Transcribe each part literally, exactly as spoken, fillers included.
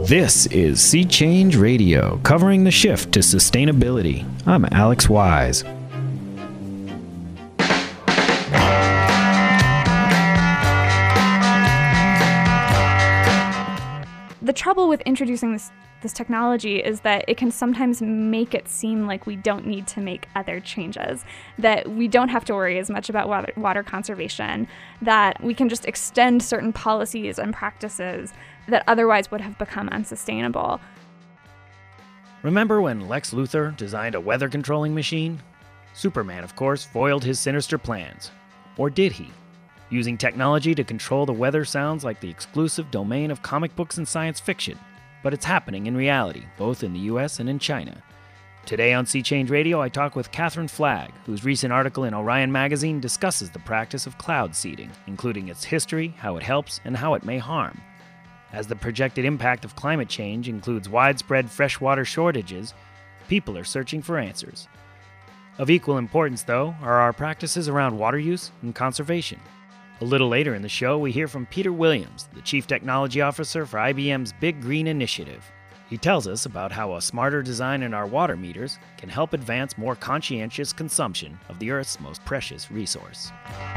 This is Sea Change Radio, covering the shift to sustainability. I'm Alex Wise. The trouble with introducing this this technology is that it can sometimes make it seem like we don't need to make other changes, that we don't have to worry as much about water, water conservation, that we can just extend certain policies and practices that otherwise would have become unsustainable. Remember when Lex Luthor designed a weather controlling machine? Superman, of course, foiled his sinister plans. Or did he? Using technology to control the weather sounds like the exclusive domain of comic books and science fiction, but it's happening in reality, both in the U S and in China. Today on Sea Change Radio, I talk with Catherine Flagg, whose recent article in Orion Magazine discusses the practice of cloud seeding, including its history, how it helps, and how it may harm. As the projected impact of climate change includes widespread freshwater shortages, people are searching for answers. Of equal importance, though, are our practices around water use and conservation. A little later in the show, we hear from Peter Williams, the Chief Technology Officer for I B M's Big Green Initiative. He tells us about how a smarter design in our water meters can help advance more conscientious consumption of the Earth's most precious resource.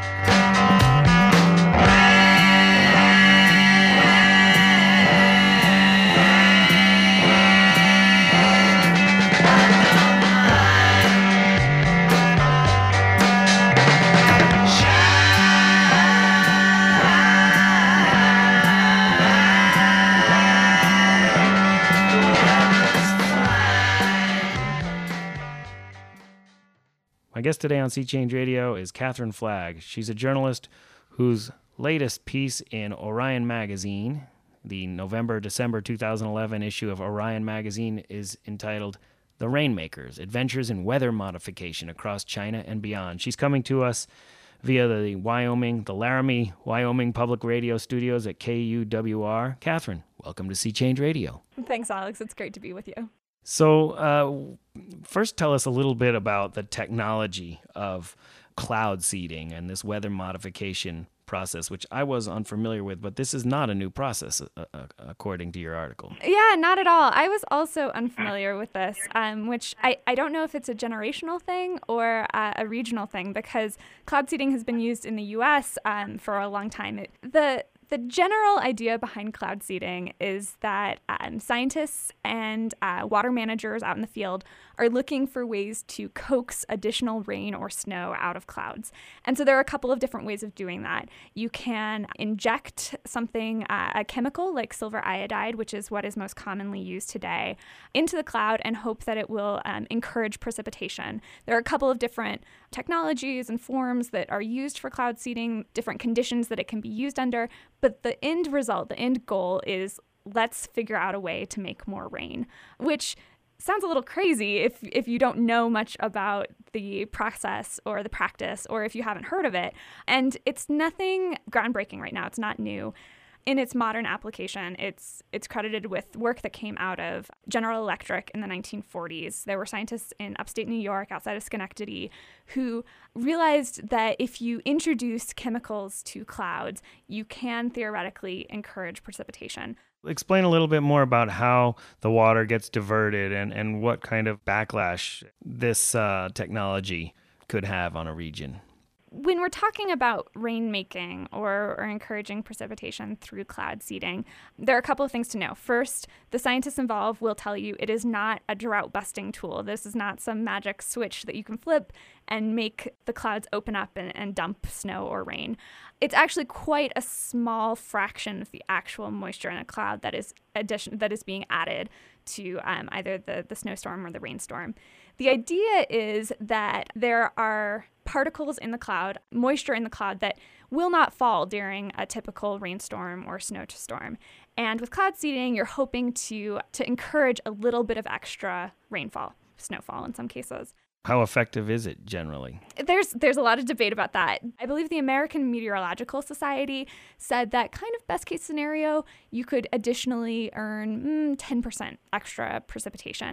My guest today on Sea Change Radio is Catherine Flagg. She's a journalist whose latest piece in Orion Magazine, the November-December two thousand eleven issue of Orion Magazine, is entitled The Rainmakers, Adventures in Weather Modification Across China and Beyond. She's coming to us via the Wyoming, the Laramie, Wyoming Public Radio Studios at K U W R. Catherine, welcome to Sea Change Radio. Thanks, Alex. It's great to be with you. So uh, first tell us a little bit about the technology of cloud seeding and this weather modification process, which I was unfamiliar with, but this is not a new process, uh, uh, according to your article. Yeah, not at all. I was also unfamiliar with this, um, which I, I don't know if it's a generational thing or uh, a regional thing, because cloud seeding has been used in the U S um, for a long time. It, the The general idea behind cloud seeding is that um, scientists and uh, water managers out in the field are looking for ways to coax additional rain or snow out of clouds. And so there are a couple of different ways of doing that. You can inject something, uh, a chemical like silver iodide, which is what is most commonly used today, into the cloud and hope that it will um, encourage precipitation. There are a couple of different technologies and forms that are used for cloud seeding, different conditions that it can be used under. But the end result, the end goal is let's figure out a way to make more rain, which sounds a little crazy if if you don't know much about the process or the practice, or if you haven't heard of it. And it's nothing groundbreaking right now. It's not new. In its modern application, it's it's credited with work that came out of General Electric in the nineteen forties. There were scientists in upstate New York, outside of Schenectady, who realized that if you introduce chemicals to clouds, you can theoretically encourage precipitation. Explain a little bit more about how the water gets diverted and, and what kind of backlash this uh, technology could have on a region. When we're talking about rainmaking or, or encouraging precipitation through cloud seeding, there are a couple of things to know. First, the scientists involved will tell you it is not a drought-busting tool. This is not some magic switch that you can flip and make the clouds open up and, and dump snow or rain. It's actually quite a small fraction of the actual moisture in a cloud that is addition that is being added to um, either the, the snowstorm or the rainstorm. The idea is that there are particles in the cloud, moisture in the cloud, that will not fall during a typical rainstorm or snowstorm. And with cloud seeding, you're hoping to to encourage a little bit of extra rainfall, snowfall in some cases. How effective is it generally? There's there's a lot of debate about that. I believe the American Meteorological Society said that kind of best case scenario, you could additionally earn mm, ten percent extra precipitation.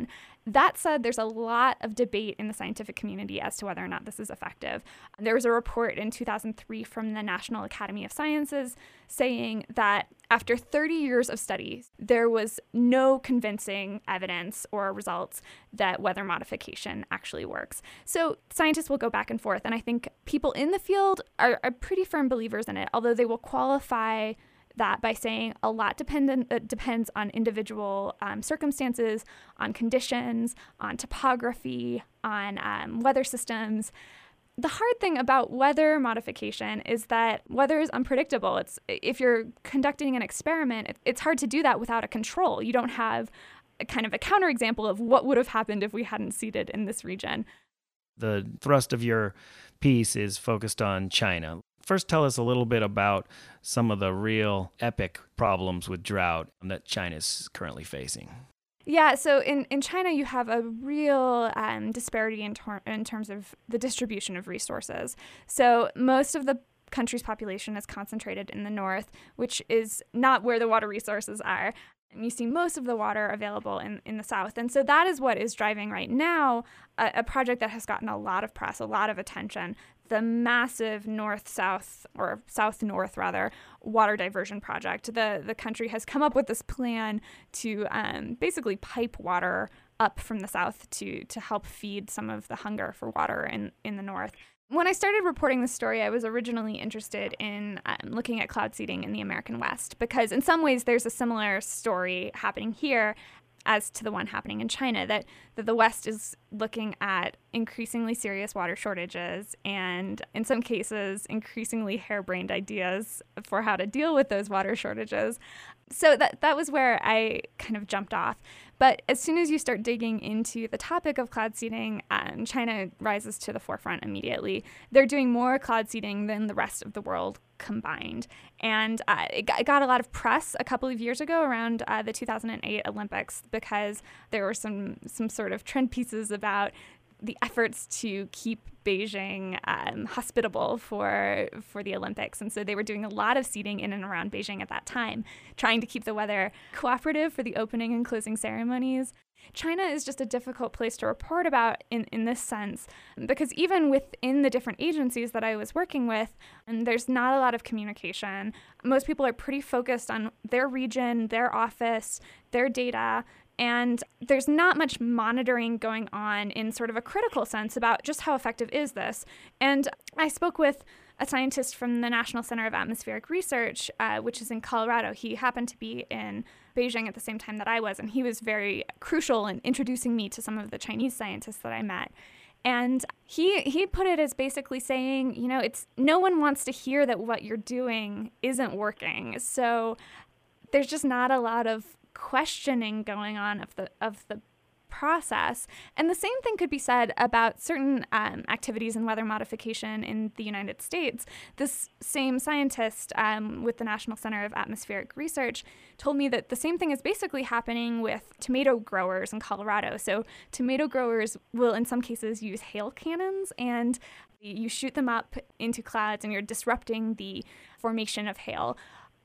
That said, there's a lot of debate in the scientific community as to whether or not this is effective. There was a report in two thousand three from the National Academy of Sciences saying that after thirty years of studies, there was no convincing evidence or results that weather modification actually works. So scientists will go back and forth, and I think people in the field are, are pretty firm believers in it, although they will qualify that by saying a lot dependent, uh, depends on individual um, circumstances, on conditions, on topography, on um, weather systems. The hard thing about weather modification is that weather is unpredictable. It's if you're conducting an experiment, it, it's hard to do that without a control. You don't have a kind of a counterexample of what would have happened if we hadn't seeded in this region. The thrust of your piece is focused on China. First, tell us a little bit about some of the real epic problems with drought that China is currently facing. Yeah, so in, in China, you have a real um, disparity in, ter- in terms of the distribution of resources. So most of the country's population is concentrated in the north, which is not where the water resources are. And you see most of the water available in, in the south. And so that is what is driving right now a, a project that has gotten a lot of press, a lot of attention, the massive north-south, or south-north rather, water diversion project. The, the country has come up with this plan to um, basically pipe water up from the south to, to help feed some of the hunger for water in, in the north. When I started reporting this story, I was originally interested in um, looking at cloud seeding in the American West, because in some ways there's a similar story happening here as to the one happening in China, that, that the West is looking at increasingly serious water shortages and, in some cases, increasingly harebrained ideas for how to deal with those water shortages. So that that was where I kind of jumped off. But as soon as you start digging into the topic of cloud seeding, um, China rises to the forefront immediately. They're doing more cloud seeding than the rest of the world combined. And uh, it, got, it got a lot of press a couple of years ago around uh, the two thousand eight Olympics, because there were some some sort of trend pieces about the efforts to keep Beijing um, hospitable for for the Olympics. And so they were doing a lot of seeding in and around Beijing at that time, trying to keep the weather cooperative for the opening and closing ceremonies. China is just a difficult place to report about in, in this sense, because even within the different agencies that I was working with, and there's not a lot of communication. Most people are pretty focused on their region, their office, their data, and there's not much monitoring going on in sort of a critical sense about just how effective is this. And I spoke with a scientist from the National Center of Atmospheric Research, uh, which is in Colorado. He happened to be in Beijing at the same time that I was, and he was very crucial in introducing me to some of the Chinese scientists that I met. And he he put it as basically saying, you know, it's no one wants to hear that what you're doing isn't working. So there's just not a lot of questioning going on of the of the process. And the same thing could be said about certain um, activities in weather modification in the United States. This same scientist um, with the National Center of Atmospheric Research told me that the same thing is basically happening with tomato growers in Colorado. So tomato growers will in some cases use hail cannons, and you shoot them up into clouds and you're disrupting the formation of hail.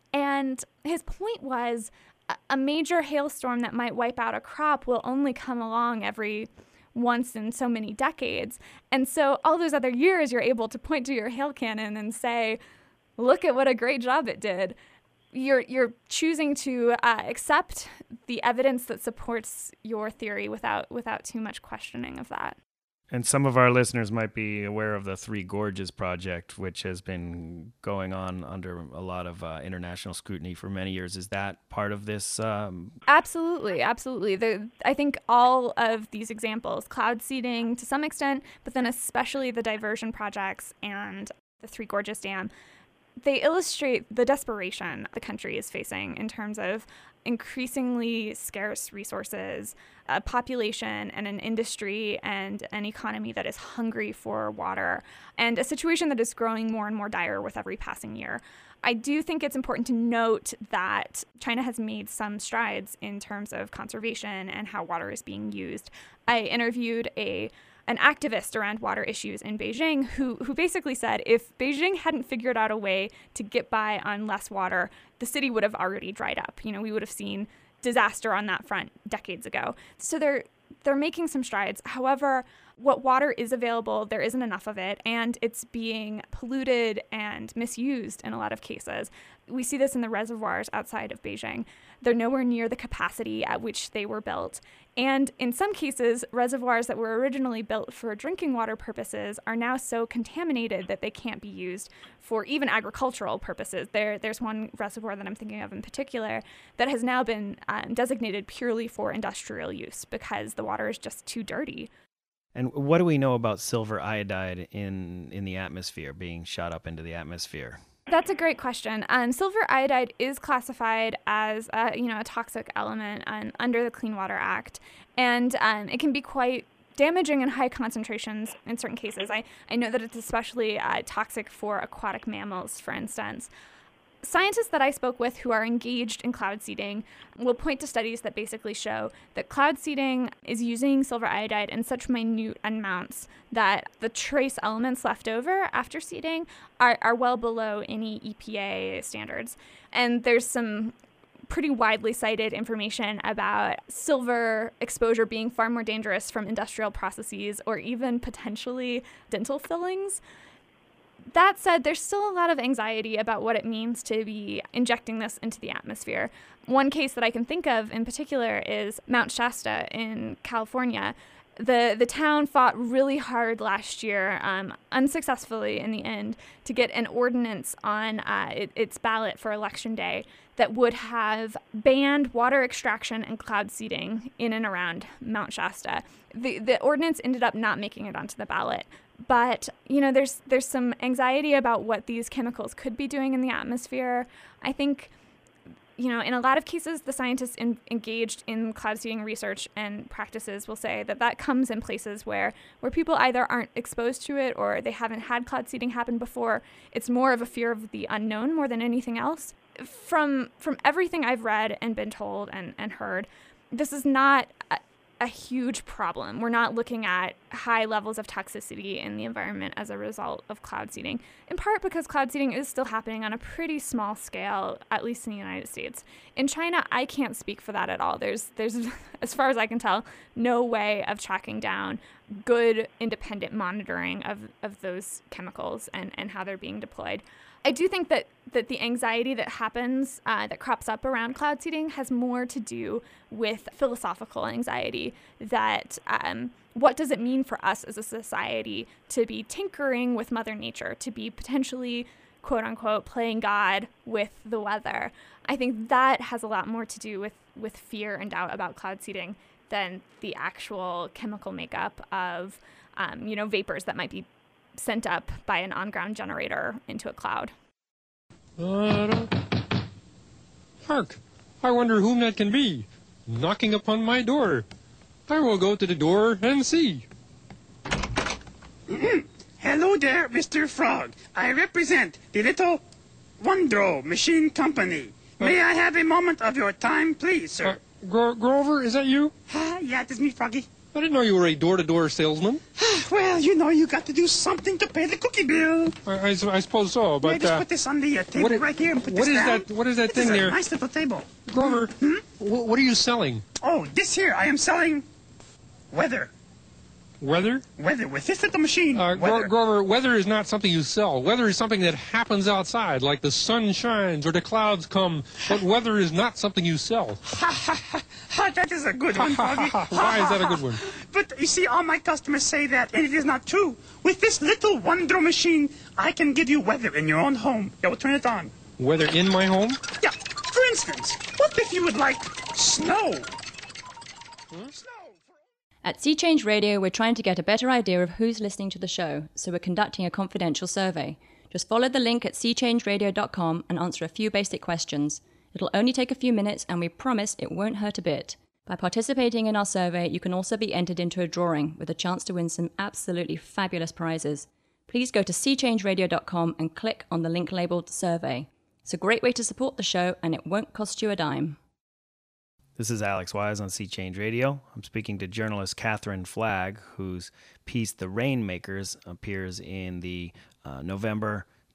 And his point was, a major hailstorm that might wipe out a crop will only come along every once in so many decades. And so all those other years, you're able to point to your hail cannon and say, look at what a great job it did. You're you're choosing to uh, accept the evidence that supports your theory without without too much questioning of that. And some of our listeners might be aware of the Three Gorges Project, which has been going on under a lot of uh, international scrutiny for many years. Is that part of this? Um... Absolutely, absolutely. The, I think all of these examples, cloud seeding to some extent, but then especially the diversion projects and the Three Gorges Dam, they illustrate the desperation the country is facing in terms of increasingly scarce resources, a population and an industry and an economy that is hungry for water, and a situation that is growing more and more dire with every passing year. I do think it's important to note that China has made some strides in terms of conservation and how water is being used. I interviewed a an activist around water issues in Beijing who who basically said if Beijing hadn't figured out a way to get by on less water, the city would have already dried up. You know, we would have seen disaster on that front decades ago. So there they're making some strides. However, what water is available, there isn't enough of it, and it's being polluted and misused in a lot of cases. We see this in the reservoirs outside of Beijing. They're nowhere near the capacity at which they were built. And in some cases, reservoirs that were originally built for drinking water purposes are now so contaminated that they can't be used for even agricultural purposes. There, there's one reservoir that I'm thinking of in particular that has now been um, designated purely for industrial use because the water is just too dirty. And what do we know about silver iodide in, in the atmosphere, being shot up into the atmosphere? That's a great question. Um, silver iodide is classified as a, you know, a toxic element um, under the Clean Water Act, and um, it can be quite damaging in high concentrations in certain cases. I, I know that it's especially uh, toxic for aquatic mammals, for instance. Scientists that I spoke with who are engaged in cloud seeding will point to studies that basically show that cloud seeding is using silver iodide in such minute amounts that the trace elements left over after seeding are, are well below any E P A standards. And there's some pretty widely cited information about silver exposure being far more dangerous from industrial processes or even potentially dental fillings. That said, there's still a lot of anxiety about what it means to be injecting this into the atmosphere. One case that I can think of in particular is Mount Shasta in California. The the town fought really hard last year, um, unsuccessfully in the end, to get an ordinance on uh, it, its ballot for Election Day that would have banned water extraction and cloud seeding in and around Mount Shasta. The the ordinance ended up not making it onto the ballot. But, you know, there's there's some anxiety about what these chemicals could be doing in the atmosphere. I think, you know, in a lot of cases, the scientists in, engaged in cloud seeding research and practices will say that that comes in places where, where people either aren't exposed to it or they haven't had cloud seeding happen before. It's more of a fear of the unknown more than anything else. From from everything I've read and been told and, and heard, this is not a, a huge problem. We're not looking at high levels of toxicity in the environment as a result of cloud seeding, in part because cloud seeding is still happening on a pretty small scale, at least in the United States. In China, I can't speak for that at all. There's, there's, as far as I can tell, no way of tracking down good independent monitoring of, of those chemicals and, and how they're being deployed. I do think that, that the anxiety that happens, uh, that crops up around cloud seeding has more to do with philosophical anxiety, that um, what does it mean for us as a society to be tinkering with Mother Nature, to be potentially, quote unquote, playing God with the weather. I think that has a lot more to do with, with fear and doubt about cloud seeding than the actual chemical makeup of, um, you know, vapors that might be sent up by an on-ground generator into a cloud. Uh, hark! I wonder whom that can be, knocking upon my door. I will go to the door and see. Hello there, Mister Frog. I represent the Little Wondro Machine Company. May uh, I have a moment of your time, please, sir? Uh, Gro- Grover, is that you? Ah, yeah, it is me, Froggy. I didn't know you were a door-to-door salesman. Well, you know, you got to do something to pay the cookie bill. I, I, I suppose so, but... Yeah, just uh, put this on the uh, table what, right here and put what this is down. that? What is that This thing is a there? nice little table. Grover, Hmm? wh- what are you selling? Oh, this here, I am selling weather. Weather? Weather, with this little machine. Uh, Gro- weather. Grover, weather is not something you sell. Weather is something that happens outside, like the sun shines or the clouds come. But weather is not something you sell. Ha ha ha ha! That is a good one, Froggy. Why is that a good one? But you see, all my customers say that, and it is not true. With this little Wondro machine, I can give you weather in your own home. Yeah, we'll turn it on. Weather in my home? Yeah. For instance, what if you would like snow? Hmm? Snow. At Sea Change Radio, we're trying to get a better idea of who's listening to the show, so we're conducting a confidential survey. Just follow the link at sea change radio dot com and answer a few basic questions. It'll only take a few minutes, and we promise it won't hurt a bit. By participating in our survey, you can also be entered into a drawing with a chance to win some absolutely fabulous prizes. Please go to sea change radio dot com and click on the link labeled Survey. It's a great way to support the show, and it won't cost you a dime. This is Alex Wise on Sea Change Radio. I'm speaking to journalist Catherine Flagg, whose piece The Rainmakers appears in the uh, November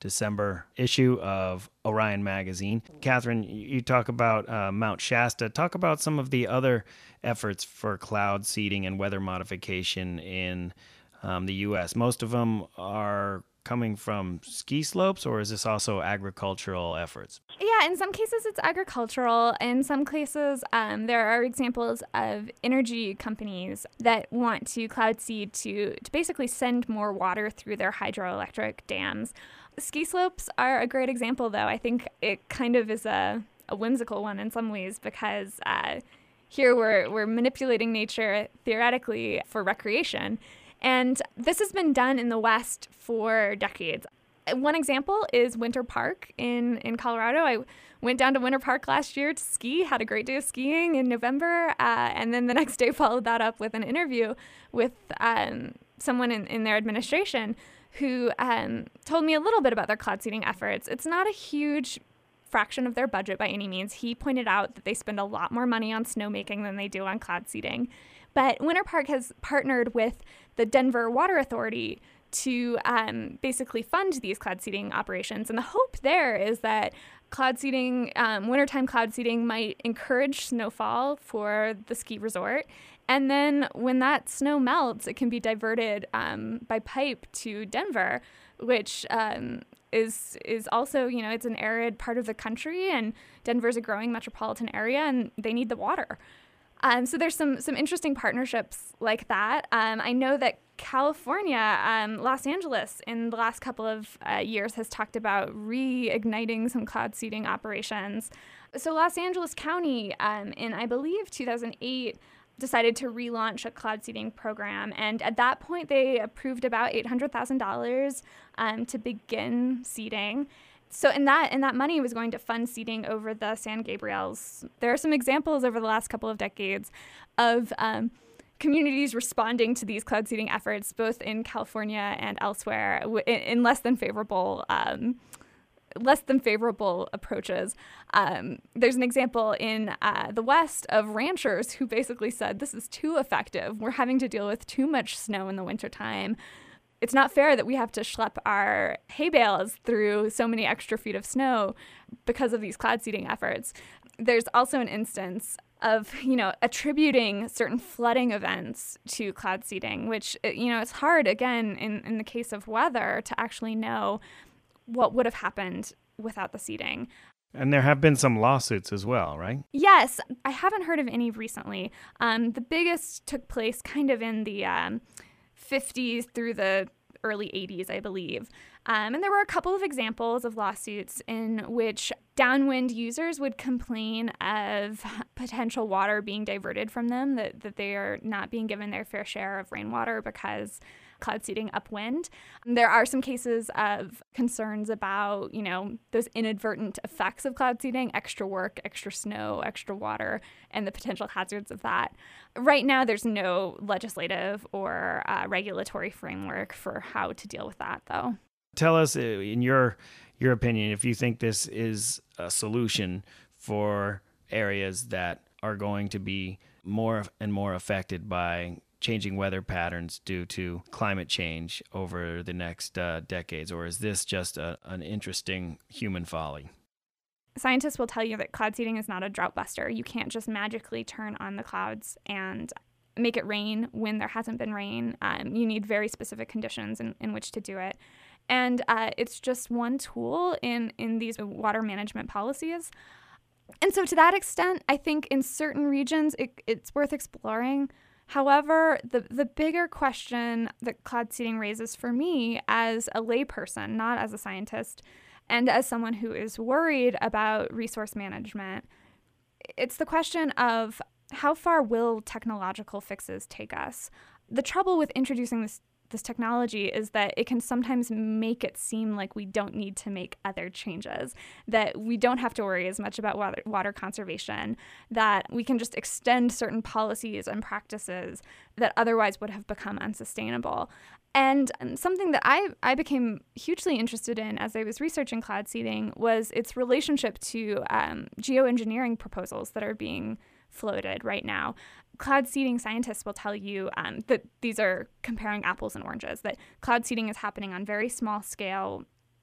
December issue of Orion Magazine. Catherine, you talk about uh, Mount Shasta. Talk about some of the other efforts for cloud seeding and weather modification in um, the U S. Most of them are coming from ski slopes, or is this also agricultural efforts? Yeah, in some cases it's agricultural. In some cases, um, there are examples of energy companies that want to cloud seed to, to basically send more water through their hydroelectric dams. Ski slopes are a great example, though. I think it kind of is a, a whimsical one in some ways, because uh, here we're, we're manipulating nature theoretically for recreation. And this has been done in the West for decades. One example is Winter Park in, in Colorado. I went down to Winter Park last year to ski, had a great day of skiing in November, uh, and then the next day followed that up with an interview with um, someone in, in their administration who um, told me a little bit about their cloud seeding efforts. It's not a huge fraction of their budget by any means. He pointed out that they spend a lot more money on snowmaking than they do on cloud seeding. But Winter Park has partnered with the Denver Water Authority to um, basically fund these cloud seeding operations. And the hope there is that cloud seeding, um, wintertime cloud seeding might encourage snowfall for the ski resort. And then when that snow melts, it can be diverted um, by pipe to Denver, which um, is is also, you know, it's an arid part of the country, and Denver's a growing metropolitan area, and they need the water. Um, so there's some some interesting partnerships like that. Um, I know that California, um, Los Angeles, in the last couple of uh, years has talked about reigniting some cloud seeding operations. So Los Angeles County, um, in I believe two thousand eight, decided to relaunch a cloud seeding program. And at that point, they approved about eight hundred thousand dollars um, to begin seeding. So in that, and that money was going to fund seeding over the San Gabriels. There are some examples over the last couple of decades of um, communities responding to these cloud seeding efforts, both in California and elsewhere, in, in less than favorable um, less than favorable approaches. Um, there's an example in uh, the West of ranchers who basically said, this is too effective. We're having to deal with too much snow in the wintertime. It's not fair that we have to schlep our hay bales through so many extra feet of snow because of these cloud seeding efforts. There's also an instance of, you know, attributing certain flooding events to cloud seeding, which, you know, it's hard, again, in, in the case of weather, to actually know what would have happened without the seeding. And there have been some lawsuits as well, right? Yes. I haven't heard of any recently. Um, the biggest took place kind of in the um, fifties through the early eighties, I believe. Um, and there were a couple of examples of lawsuits in which downwind users would complain of potential water being diverted from them, that, that they are not being given their fair share of rainwater because cloud seeding upwind. There are some cases of concerns about, you know, those inadvertent effects of cloud seeding, extra work, extra snow, extra water, and the potential hazards of that. Right now, there's no legislative or uh, regulatory framework for how to deal with that, though. Tell us, in your your opinion, if you think this is a solution for areas that are going to be more and more affected by changing weather patterns due to climate change over the next uh, decades, or is this just a, an interesting human folly? Scientists will tell you that cloud seeding is not a drought buster. You can't just magically turn on the clouds and make it rain when there hasn't been rain. Um, you need very specific conditions in, in which to do it. And uh, it's just one tool in, in these water management policies. And so to that extent, I think in certain regions, it, it's worth exploring. However, the, the bigger question that cloud seeding raises for me as a layperson, not as a scientist, and as someone who is worried about resource management, it's the question of how far will technological fixes take us? The trouble with introducing this this technology is that it can sometimes make it seem like we don't need to make other changes, that we don't have to worry as much about water, water conservation, that we can just extend certain policies and practices that otherwise would have become unsustainable. And something that I, I became hugely interested in as I was researching cloud seeding was its relationship to um, geoengineering proposals that are being floated right now. Cloud seeding scientists will tell you um, that these are comparing apples and oranges, that cloud seeding is happening on very small scale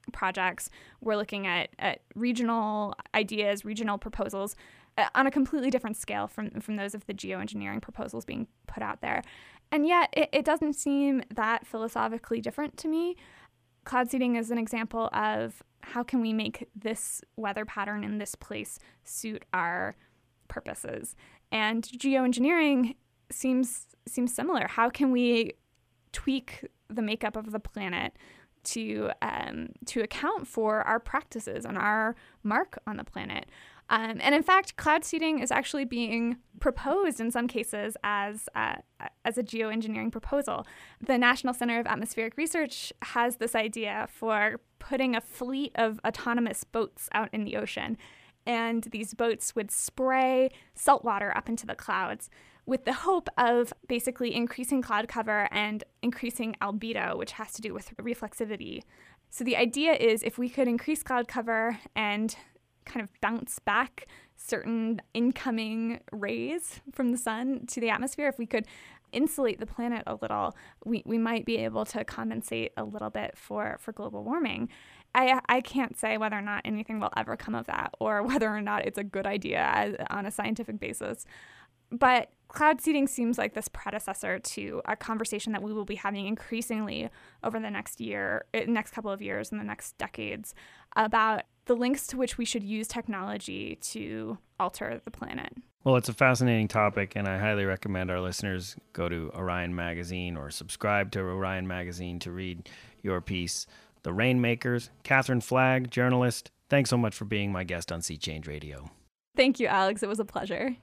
projects. We're looking at, at regional ideas, regional proposals uh, on a completely different scale from, from those of the geoengineering proposals being put out there. And yet it, it doesn't seem that philosophically different to me. Cloud seeding is an example of how can we make this weather pattern in this place suit our purposes. And geoengineering seems seems similar. How can we tweak the makeup of the planet to um, to account for our practices and our mark on the planet? Um, and in fact, cloud seeding is actually being proposed in some cases as uh, as a geoengineering proposal. The National Center of Atmospheric Research has this idea for putting a fleet of autonomous boats out in the ocean, and these boats would spray salt water up into the clouds with the hope of basically increasing cloud cover and increasing albedo, which has to do with reflexivity. So the idea is if we could increase cloud cover and kind of bounce back certain incoming rays from the sun to the atmosphere, if we could insulate the planet a little, we, we might be able to compensate a little bit for, for global warming. I, I can't say whether or not anything will ever come of that or whether or not it's a good idea as, on a scientific basis. But cloud seeding seems like this predecessor to a conversation that we will be having increasingly over the next year, next couple of years and the next decades about the links to which we should use technology to alter the planet. Well, it's a fascinating topic, and I highly recommend our listeners go to Orion Magazine or subscribe to Orion Magazine to read your piece. The Rainmakers, Catherine Flagg, journalist, thanks so much for being my guest on Sea Change Radio. Thank you, Alex. It was a pleasure.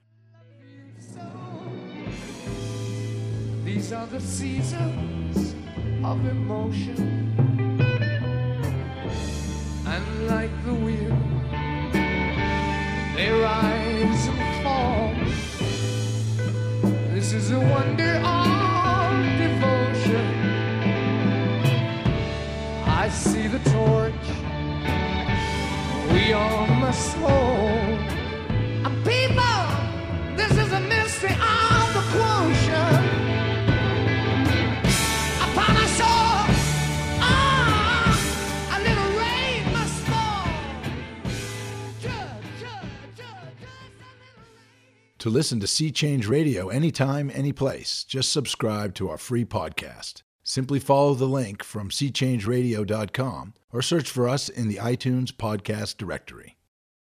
These are the seasons of emotion, and like the wind, they rise and fall. This is a wonder of devotion. I see the torch we all must hold. And people, this is a mystery of the quotient. Upon a shore, ah, a little rain must fall. Just, just, just, just a little rain. To listen to Sea Change Radio anytime, anyplace, just subscribe to our free podcast. Simply follow the link from sea change radio dot com or search for us in the iTunes podcast directory.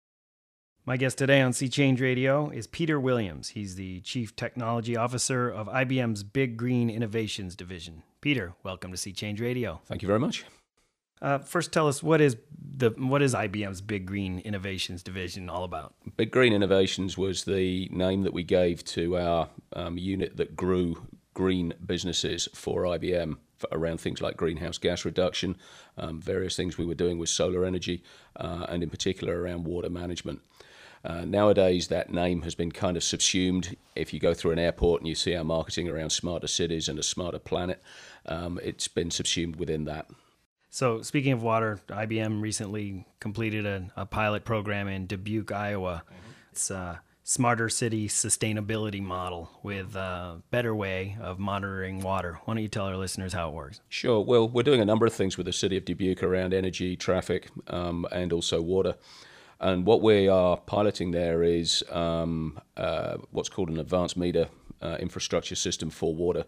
My guest today on Sea Change Radio is Peter Williams. He's the Chief Technology Officer of I B M's Big Green Innovations Division. Peter, welcome to Sea Change Radio. Thank you very much. Uh, first, tell us what is the what is I B M's Big Green Innovations Division all about? Big Green Innovations was the name that we gave to our um, unit that grew green businesses for I B M for around things like greenhouse gas reduction, um, various things we were doing with solar energy, uh, and in particular around water management. Uh, nowadays, that name has been kind of subsumed. If you go through an airport and you see our marketing around smarter cities and a smarter planet, um, it's been subsumed within that. So speaking of water, I B M recently completed a, a pilot program in Dubuque, Iowa. Mm-hmm. It's a smarter city sustainability model with a better way of monitoring water. Why don't you tell our listeners how it works? Sure. Well, we're doing a number of things with the city of Dubuque around energy, traffic, um, and also water. And what we are piloting there is um, uh, what's called an advanced meter uh, infrastructure system for water.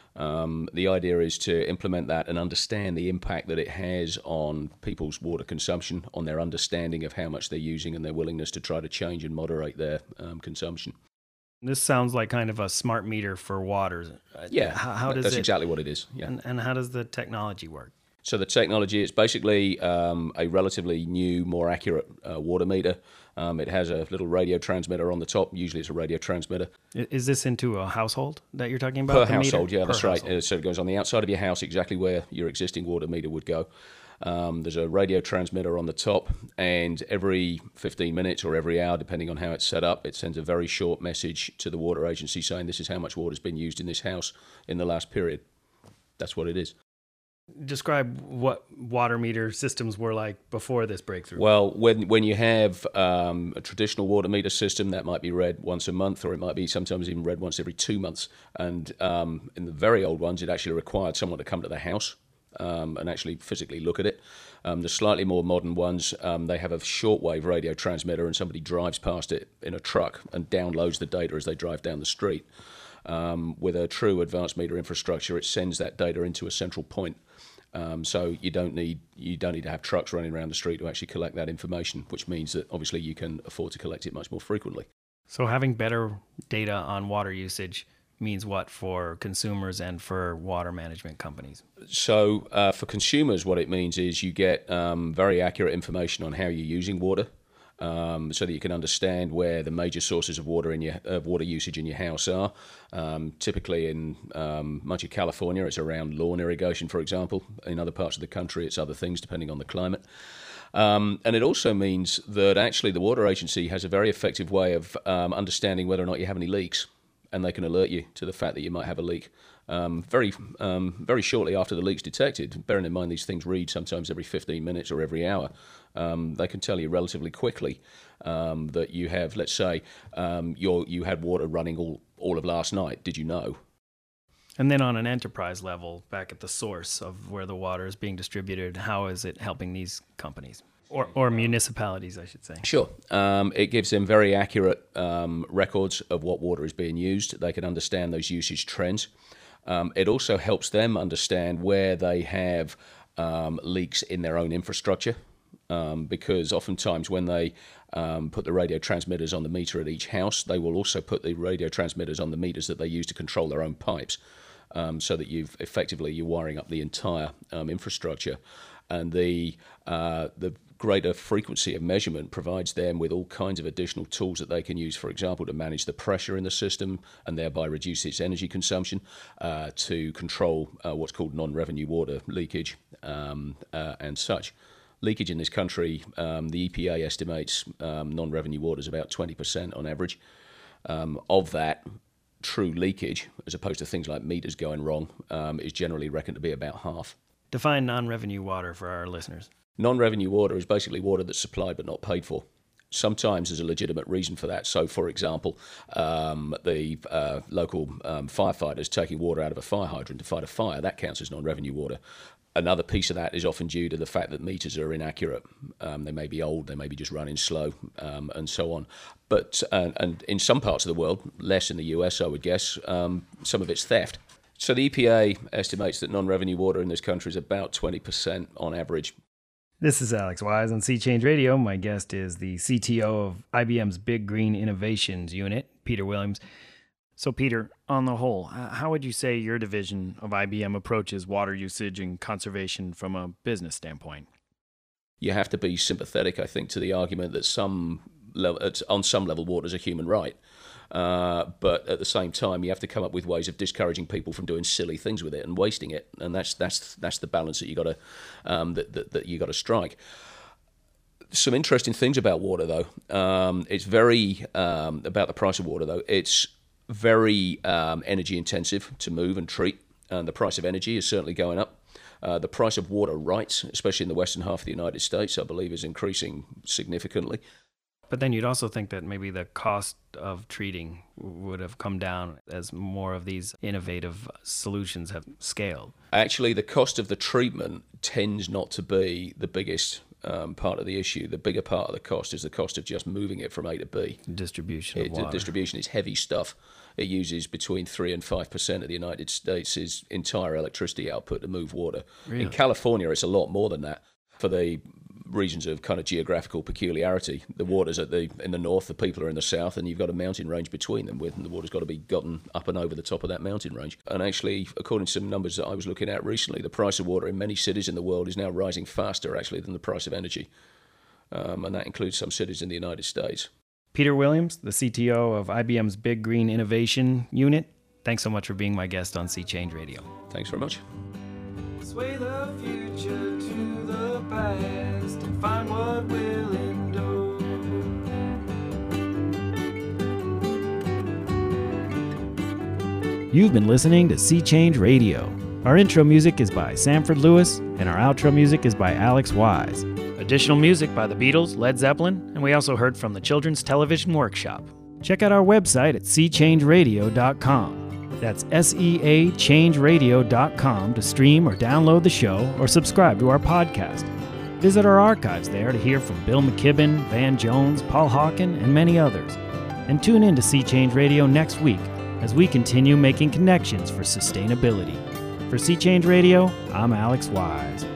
Um, the idea is to implement that and understand the impact that it has on people's water consumption, on their understanding of how much they're using and their willingness to try to change and moderate their um, consumption. This sounds like kind of a smart meter for water. Yeah, how, how does that's it, exactly what it is. Yeah. And, and how does the technology work? So the technology is basically um, a relatively new, more accurate uh, water meter. Um, it has a little radio transmitter on the top. Usually it's a radio transmitter. Is this into a household that you're talking about? Per the household, meter? yeah, that's per right. Household. Uh, so it goes on the outside of your house, exactly where your existing water meter would go. Um, there's a radio transmitter on the top, and every fifteen minutes or every hour, depending on how it's set up, it sends a very short message to the water agency saying this is how much water's been used in this house in the last period. That's what it is. Describe what water meter systems were like before this breakthrough. Well, when when you have um, a traditional water meter system, that might be read once a month, or it might be sometimes even read once every two months. And um, in the very old ones, it actually required someone to come to the house um, and actually physically look at it. Um, the slightly more modern ones, um, they have a shortwave radio transmitter, and somebody drives past it in a truck and downloads the data as they drive down the street. Um, with a true advanced meter infrastructure, it sends that data into a central point. Um, so you don't need you don't need to have trucks running around the street to actually collect that information, which means that obviously you can afford to collect it much more frequently. So having better data on water usage means what for consumers and for water management companies? So uh, for consumers, what it means is you get um, very accurate information on how you're using water. Um, so that you can understand where the major sources of water in your of water usage in your house are. Um, typically in um, much of California, it's around lawn irrigation, for example. In other parts of the country, it's other things depending on the climate. Um, and it also means that actually the water agency has a very effective way of um, understanding whether or not you have any leaks, and they can alert you to the fact that you might have a leak. Um, very um, very shortly after the leak's detected, bearing in mind these things read sometimes every fifteen minutes or every hour, um, they can tell you relatively quickly um, that you have, let's say, um, you're, you had water running all, all of last night. Did you know? And then on an enterprise level, back at the source of where the water is being distributed, how is it helping these companies? Or, or municipalities, I should say. Sure. Um, it gives them very accurate um, records of what water is being used. They can understand those usage trends. Um, it also helps them understand where they have um, leaks in their own infrastructure, um, because oftentimes when they um, put the radio transmitters on the meter at each house, they will also put the radio transmitters on the meters that they use to control their own pipes, um, so that you've effectively you're wiring up the entire um, infrastructure. And the uh, the greater frequency of measurement provides them with all kinds of additional tools that they can use, for example, to manage the pressure in the system and thereby reduce its energy consumption, uh, to control uh, what's called non-revenue water leakage um, uh, and such. Leakage in this country, um, the E P A estimates um, non-revenue water is about twenty percent on average. Um, of that, true leakage, as opposed to things like meters going wrong, um, is generally reckoned to be about half. Define non-revenue water for our listeners. Non-revenue water is basically water that's supplied but not paid for. Sometimes there's a legitimate reason for that. So, for example, um, the uh, local um, firefighters taking water out of a fire hydrant to fight a fire, that counts as non-revenue water. Another piece of that is often due to the fact that meters are inaccurate. Um, they may be old, they may be just running slow, um, and so on. But uh, and in some parts of the world, less in the U S, I would guess, um, some of it's theft. So the E P A estimates that non-revenue water in this country is about twenty percent on average. This is Alex Wise on Sea Change Radio. My guest is the C T O of I B M's Big Green Innovations Unit, Peter Williams. So, Peter, on the whole, how would you say your division of I B M approaches water usage and conservation from a business standpoint? You have to be sympathetic, I think, to the argument that some level, on some level, water is a human right. Uh, but at the same time, you have to come up with ways of discouraging people from doing silly things with it and wasting it, and that's that's that's the balance that you got to um, that, that that you got to strike. Some interesting things about water, though. Um, it's very um, about the price of water, though. It's very um, energy intensive to move and treat, and the price of energy is certainly going up. Uh, the price of water rights, especially in the western half of the United States, I believe, is increasing significantly. But then you'd also think that maybe the cost of treating would have come down as more of these innovative solutions have scaled. Actually, the cost of the treatment tends not to be the biggest um, part of the issue. The bigger part of the cost is the cost of just moving it from A to B. Distribution of it, water. Distribution is heavy stuff. It uses between three and five percent of the United States' entire electricity output to move water. Really? In California, it's a lot more than that. For the regions of kind of geographical peculiarity, the water's at the in the north, the people are in the south, and you've got a mountain range between them, with and the water's got to be gotten up and over the top of that mountain range. And actually, according to some numbers that I was looking at recently, the price of water in many cities in the world is now rising faster, actually, than the price of energy. Um, and that includes some cities in the United States. Peter Williams, the C T O of I B M's Big Green Innovation Unit, thanks so much for being my guest on Sea Change Radio. Thanks very much. Sway the future to the past and find what will endure. You've been listening to Sea Change Radio. Our intro music is by Sanford Lewis, and our outro music is by Alex Wise. Additional music by the Beatles, Led Zeppelin, and we also heard from the Children's Television Workshop. Check out our website at sea change radio dot com. That's S E A change radio dot com to stream or download the show or subscribe to our podcast. Visit our archives there to hear from Bill McKibben, Van Jones, Paul Hawken, and many others. And tune in to Sea Change Radio next week as we continue making connections for sustainability. For Sea Change Radio, I'm Alex Wise.